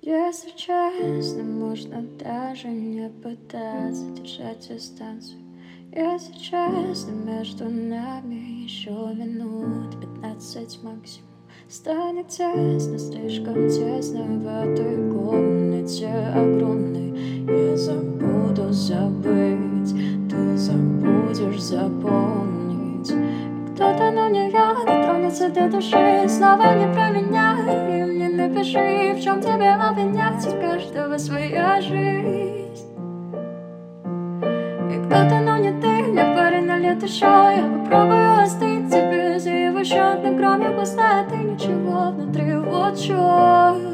Если честно, можно даже не пытаться держать дистанцию. Если честно, между нами еще минут 15 максимум. Станет тесно, слишком тесно в этой комнате огромной. Я забуду забыть, ты забудешь запомнить. И кто-то, но не я, дотронется до души. Снова не про меня, и мне напиши, в чем тебя обвинять. У каждого своя жизнь. И кто-то, но не ты, мне парень налет еще. Я попробую остыть тебе за его счет, но кроме пустоты ничего внутри, вот чё.